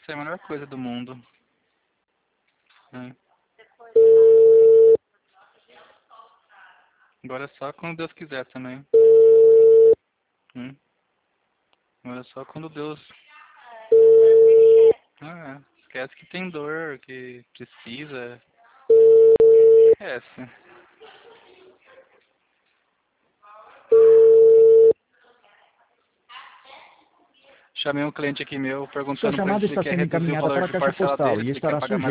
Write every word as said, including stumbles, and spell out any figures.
Essa é a melhor coisa do mundo. É. Agora é só quando Deus quiser também. Hum. Agora é só quando Deus... Ah, é. Esquece que tem dor, que precisa. Esquece. Chamei um cliente aqui meu Sua perguntando pra ele chamada se ele está quer sendo reduzir o encaminhada valor para a de caixa parcela postal dele, e se ele quer estará pagar mais